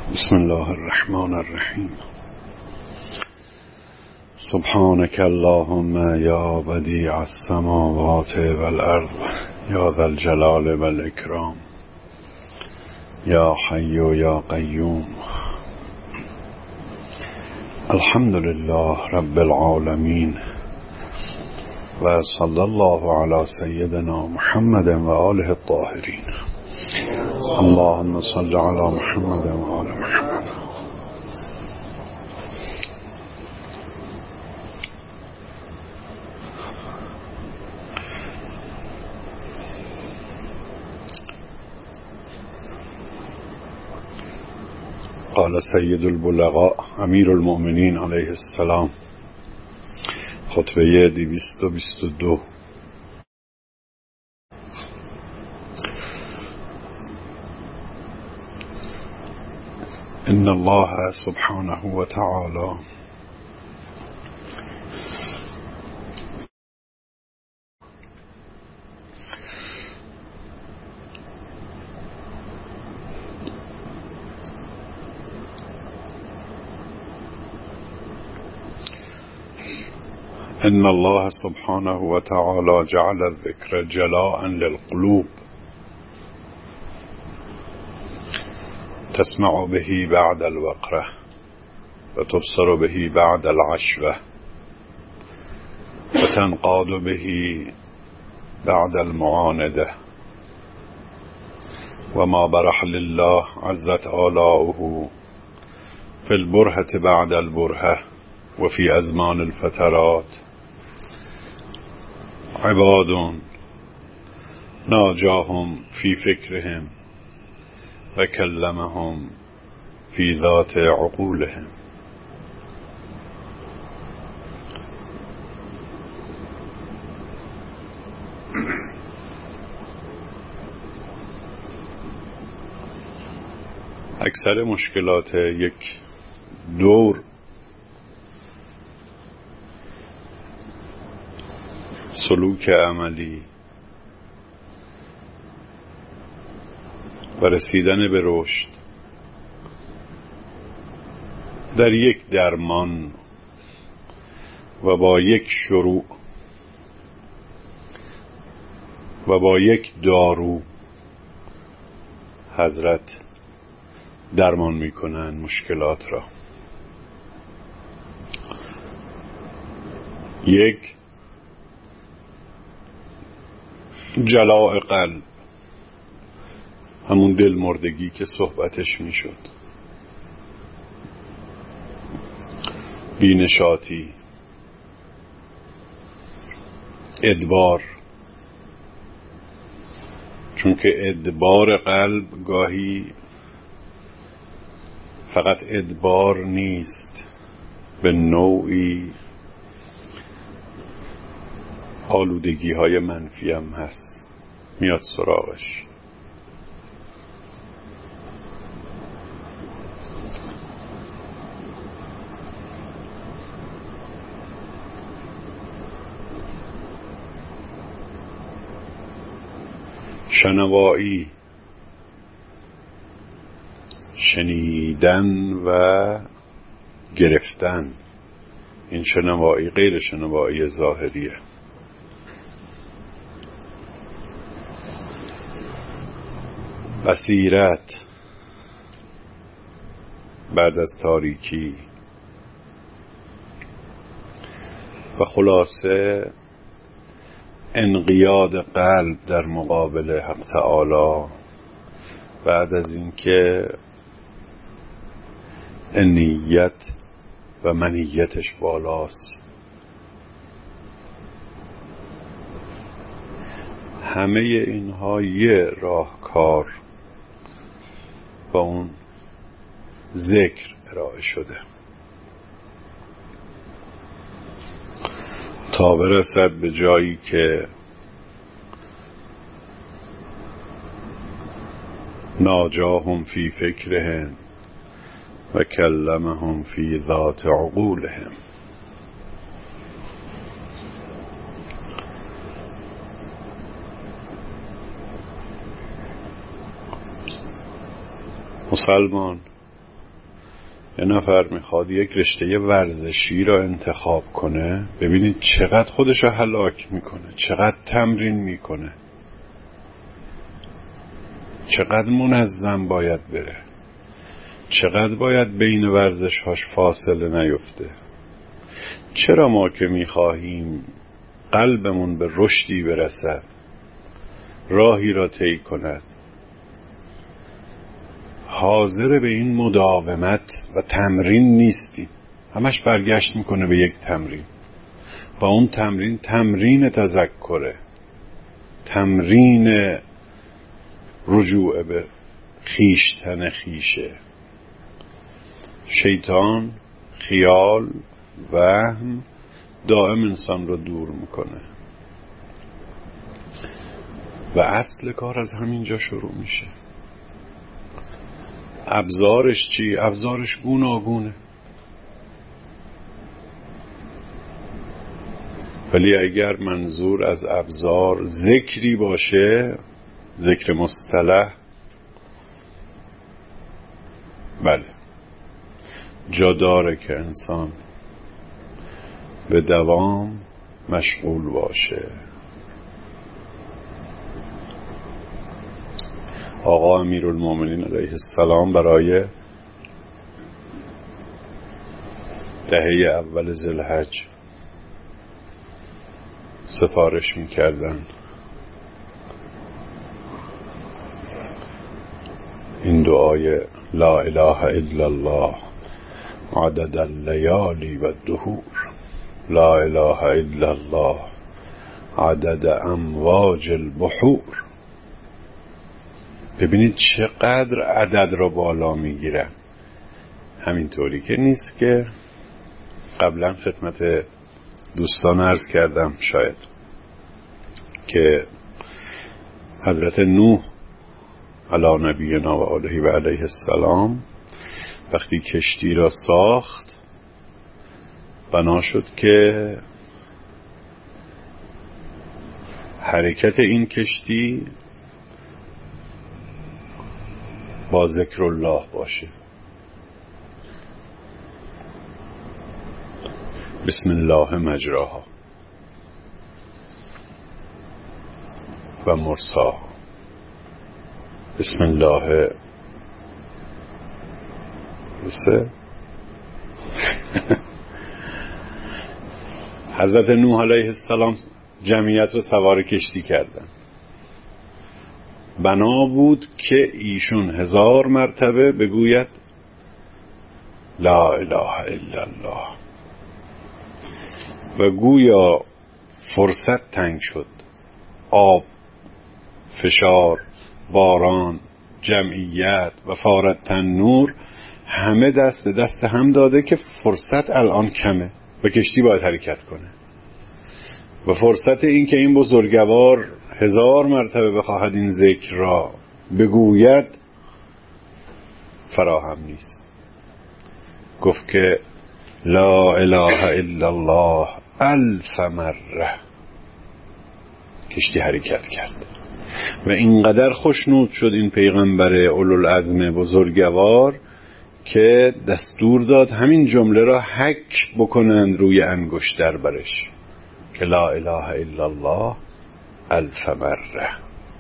بسم الله الرحمن الرحیم. سبحانك اللهم یا بدیع السماوات والارض یا ذا الجلال والاکرام یا حی یا قیوم. الحمد لله رب العالمین و صلی الله علی سیدنا محمد و آله الطاهرین. اللهم صل علی محمد و آل محمد. قال سید البلغاء امیر المؤمنین علیه السلام، خطبه 222. إن الله سبحانه وتعالى إن الله سبحانه وتعالى جعل الذكر جلاء للقلوب تسمع به بعد الوقرة وتبصر به بعد العشوة وتنقاد به بعد المعاندة، وما برح لله عزت آلاؤه في البرهة بعد البرهة وفي أزمان الفترات عباد ناجاهم في فكرهم وكلمهم في ذات عقولهم. اکثر مشکلات یک دور سلوک عملی و رسیدن به رشد در یک درمان و با یک شروع و با یک دارو حضرت درمان میکنن مشکلات را. یک، جلاء قلب، همون دل مردگی که صحبتش میشد، بینشاتی، ادبار، چون که ادبار قلب گاهی فقط ادبار نیست، به نوعی آلودگی های منفی هم هست، میاد سراغش. شنوایی، شنیدن و گرفتن. این شنوایی غیر شنوایی ظاهریه. بصیرت بعد از تاریکی و خلاصه انقیاد قلب در مقابل حق تعالی بعد از اینکه نیت و منیتش بالاست. همه اینها یه راهکار با اون ذکر ارائه شده تا برسد به جایی که ناجاهم فی فکرهم و کلمهم فی ذات عقولهم. مسلمان یه نفر میخواد یک رشته ورزشی را انتخاب کنه، ببینید چقدر خودش رو هلاک میکنه، چقدر تمرین میکنه، چقدر منظم باید بره، چقدر باید بین ورزش‌هاش فاصله نیفته. چرا ما که میخواهیم قلبمون به رشدی برسد، راهی را طی کند، حاضر به این مداومت و تمرین نیستیم. همش برگشت میکنه به یک تمرین و اون تمرین تذکره، تمرین رجوع به خیشتن خیشه. شیطان، خیال، وهم دائم انسان رو دور میکنه و اصل کار از همینجا شروع میشه. ابزارش چی؟ ابزارش گوناگونه، ولی اگر منظور از ابزار ذکری باشه، ذکر مصطلح، بله جا داره که انسان به دوام مشغول باشه. آقا امیرالمومنین علیه السلام برای دهه اول ذوالحج سفارش میکردن این دعای لا اله الا الله عدد اللیالی و الدهور، لا اله الا الله عدد امواج البحور. ببینید چقدر عدد را بالا میگیرن. همینطوری که نیست که قبلا خدمت دوستان عرض کردم شاید که حضرت نوح علی نبینا و آله و علیه السلام وقتی کشتی را ساخت، بنا شد که حرکت این کشتی با ذکر الله باشه. بسم الله مجراها و مرساها، بسم الله حضرت نوح علیه السلام جمعیت رو سوار کشتی کردن. بنا بود که ایشون 1000 مرتبه بگوید لا اله الا الله و گویا فرصت تنگ شد. آب، فشار، باران، جمعیت و فارت تنور همه دست هم داده که فرصت الان کمه و کشتی باید حرکت کنه و فرصت این که این بزرگوار 1000 مرتبه بخواهد این ذکر را بگوید فراهم نیست. گفت که لا اله الا الله 1000 مره. کشتی حرکت کرد و اینقدر خوشنود شد این پیغمبر اولوالعزم بزرگوار که دستور داد همین جمله را حک بکنند روی انگشتر برش که لا اله الا الله 1000 مره.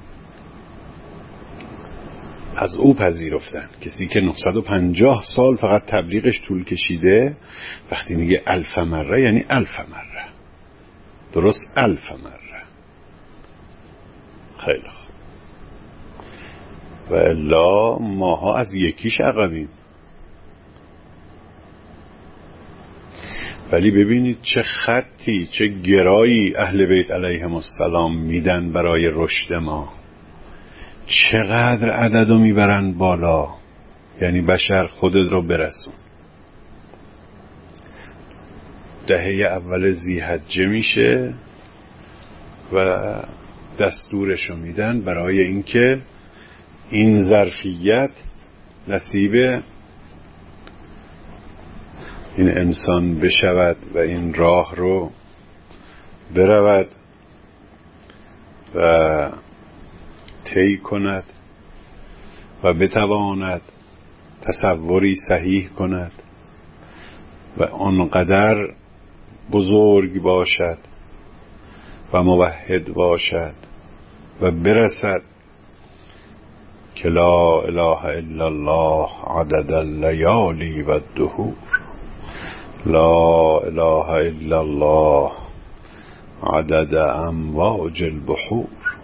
از او پذیرفتن. کسی که 950 سال فقط تبلیغش طول کشیده وقتی میگه 1000 مره یعنی 1000 مره، درست 1000 مره. خیلی خوب. و الا ماها از یکیش عقبیم. ولی ببینید چه خطی، چه گرایی اهل بیت علیهم السلام میدن برای رشد ما. چقدر عددو میبرن بالا. یعنی بشر خودت رو برسون. دهه اول ذی‌حجه میشه و دستورشو میدن برای اینکه این ظرفیت نصیب این انسان بشود و این راه رو برود و طی کند و بتواند تصوری صحیح کند و آنقدر بزرگ باشد و موحد باشد و برسد که لا اله الا الله عدد اللیالی و الدهور، لا اله الا الله عدد امواج البحور.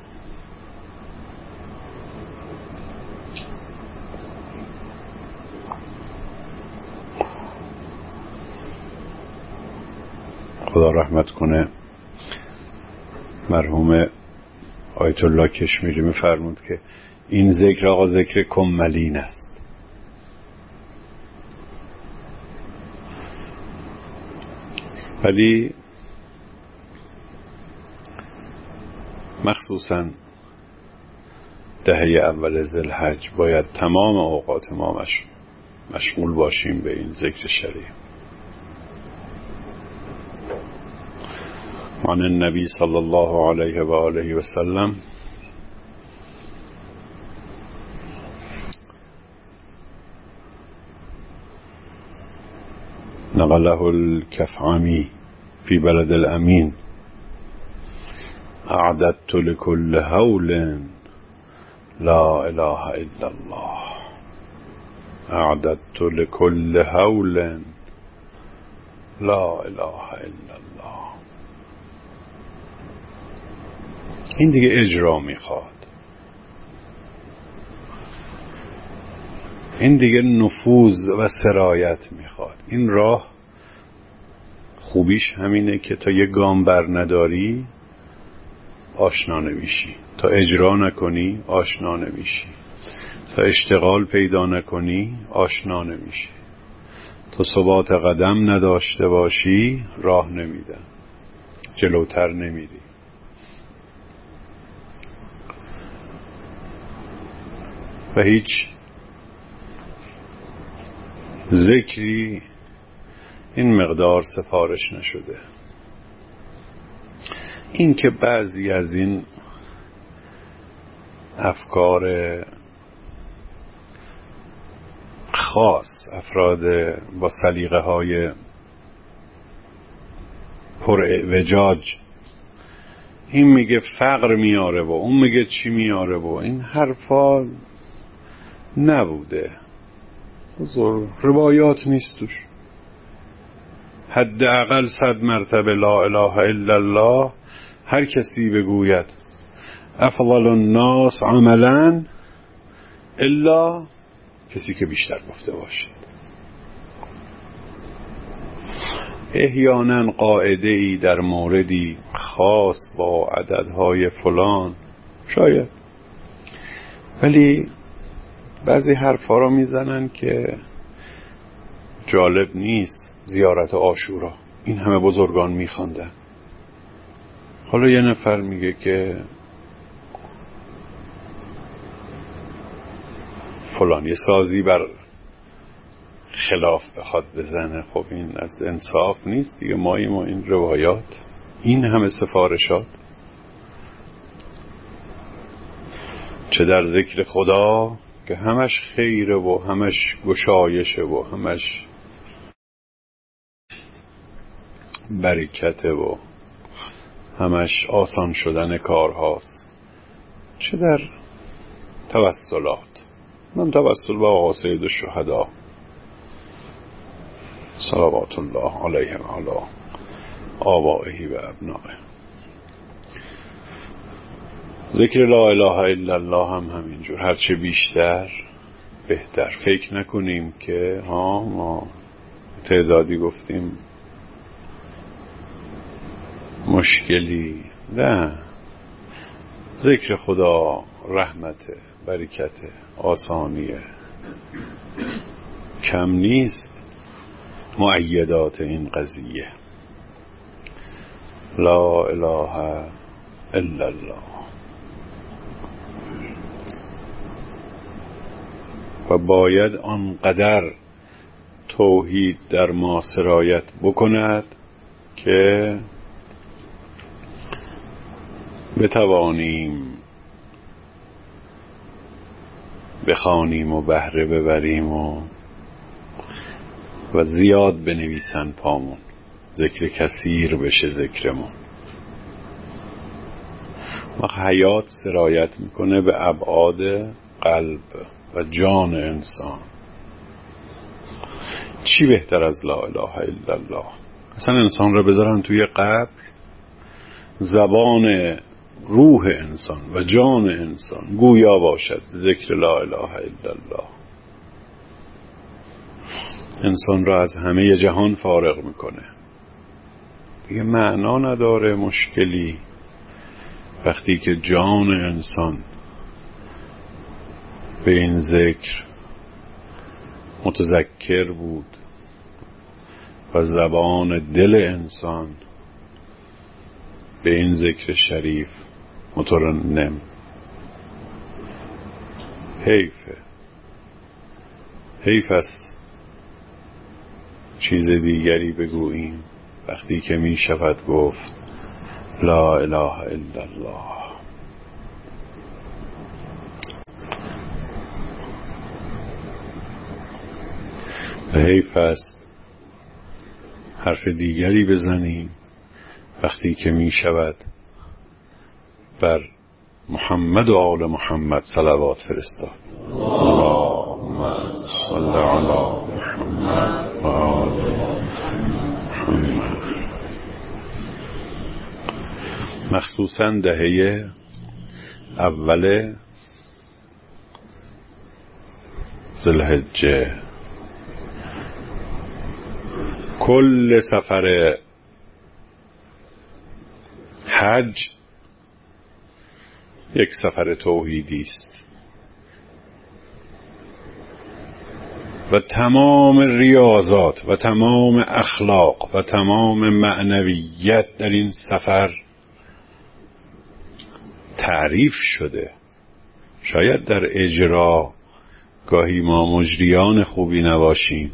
خدا رحمت کنه مرحوم آیت الله کشمیری می‌فرمود که این ذکر آقا ذکر کملین است. ولی مخصوصا دهه اول ذوالحج باید تمام اوقات ما مشغول باشیم به این ذکر شریف. عن النبی صلی الله علیه و آله و سلم نقله الكفعمی في بلد الأمين أعددت لكل هول لا إله إلا الله، أعددت لكل هول لا إله إلا الله. این دیگه اجرا میخواد، این دیگه نفوذ و سرایت میخواد. این راه خوبیش همینه که تا یه گام بر نداری آشنا نمیشی، تا اجرا نکنی آشنا نمیشی، تا اشتغال پیدا نکنی آشنا نمیشی، تا ثبات قدم نداشته باشی راه نمیدن، جلوتر نمیری. و هیچ ذکری این مقدار سفارش نشده. این که بعضی از این افکار خاص، افراد با سلیقه های پر اعوجاج، این میگه فقر میاره و اون میگه چی میاره و این حرفا نبوده، روایات نیست توش. حداقل 100 مرتبه لا اله الا الله هر کسی بگوید افضل الناس عملا الا کسی که بیشتر گفته باشد. احیانا قاعده ای در موردی خاص با عددهای فلان شاید، ولی بعضی حرفا رو میزنن که جالب نیست. زیارت عاشورا این همه بزرگان میخواندن، حالا یه نفر میگه که فلان یه سازی بر خلاف بخواد بزنه. خب این از انصاف نیست دیگه. ما این روایات، این همه سفارشات، چه در ذکر خدا که همش خیره و همش گشایشه و همش برکته و همش آسان شدن کارهاست، چه در توسلات. من توسل با آقا سید الشهدا صلوات الله علیه و علی آبائه و ابنائه. ذکر لا اله الا الله هم همینجور، هرچه بیشتر بهتر. فکر نکنیم که ما تعدادی گفتیم مشکلی، نه. ذکر خدا رحمته، برکته، آسانیه، کم نیست مؤیدات این قضیه. لا اله الا الله. و باید آنقدر توحید در ما سرایت بکند که بتوانیم بخوانیم و بهره ببریم و و زیاد بنویسن پامون، ذکر کثیر بشه ذکرمون. و حیات سرایت میکنه به ابعاد قلب و جان انسان. چی بهتر از لا اله الا الله؟ اصلا انسان را بذارن توی قبر، زبان روح انسان و جان انسان گویا باشد ذکر لا اله الا الله. انسان را از همه جهان فارغ میکنه، دیگه معنا نداره مشکلی وقتی که جان انسان به این ذکر متذکر بود و زبان دل انسان به این ذکر شریف مترنم. حیف است چیز دیگری بگوییم وقتی که می شود گفت لا اله الا الله. و حیف است حرف دیگری بزنیم وقتی که می شود بر محمد و آل محمد صلوات فرستاد. اللهم صل علی محمد و آل محمد. مخصوصا دهه اول ذوالحجه کل سفر حج یک سفر توحیدی است و تمام ریاضات و تمام اخلاق و تمام معنویت در این سفر تعریف شده. شاید در اجرا گاهی ما مجریان خوبی نباشیم،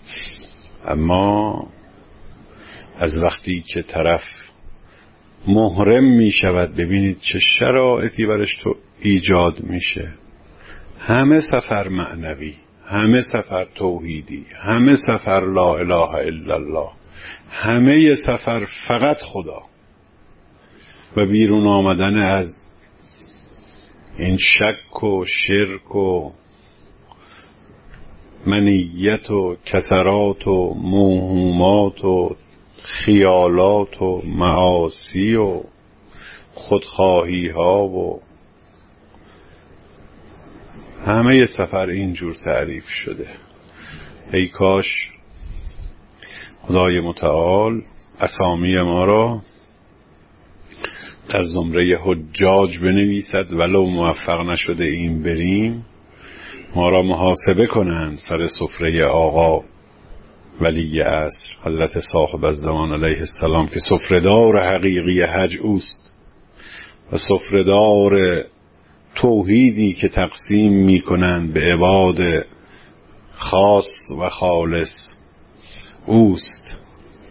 اما از وقتی که طرف محرم می شود ببینید چه شرایطی برش تو ایجاد میشه. همه سفر معنوی، همه سفر توحیدی، همه سفر لا اله الا الله، همه سفر فقط خدا و بیرون آمدن از این شک و شرک و منیت و کسرات و موهومات و خیالات و معاصی و خودخواهی ها و همه سفر اینجور تعریف شده. ای کاش خدای متعال اسامی ما را در زمره حجاج بنویسد، ولو موفق نشده این بریم ما را محاسبه کنند سر سفره آقا ولی عصر حضرت صاحب الزمان علیه السلام که سفره‌دار حقیقی حج اوست و سفره‌دار توحیدی که تقسیم می کنند به عباد خاص و خالص اوست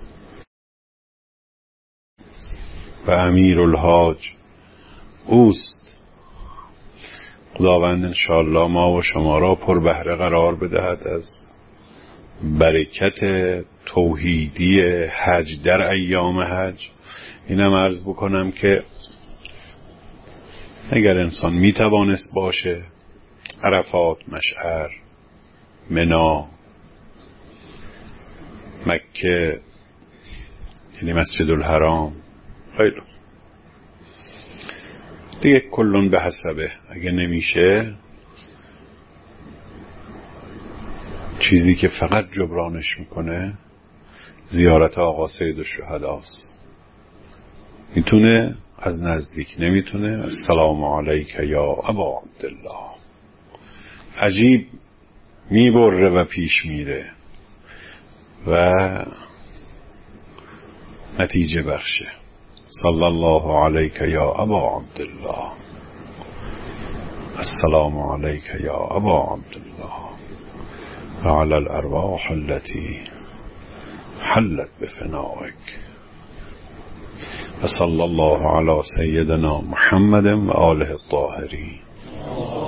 و امیر الحاج اوست. خداوند انشاءالله ما و شما را پر بهره قرار بدهد از برکت توحیدی حج در ایام حج. اینم عرض بکنم که اگر انسان میتوانست باشه عرفات، مشعر، منا، مکه یعنی مسجد الحرام، خیلی دیگه کلون به حسبه. اگه نمیشه چیزی که فقط جبرانش میکنه زیارت آقا سید الشهداست. میتونه از نزدیک، نمیتونه السلام علیک یا ابا عبدالله. عجیب میبره و پیش میره و نتیجه بخشه. صلی الله علیک یا ابا عبدالله، السلام علیک یا ابا عبدالله و علی الارواح التي حلت بفنائک و صلی الله علی سیدنا محمد و آله الطاهرین.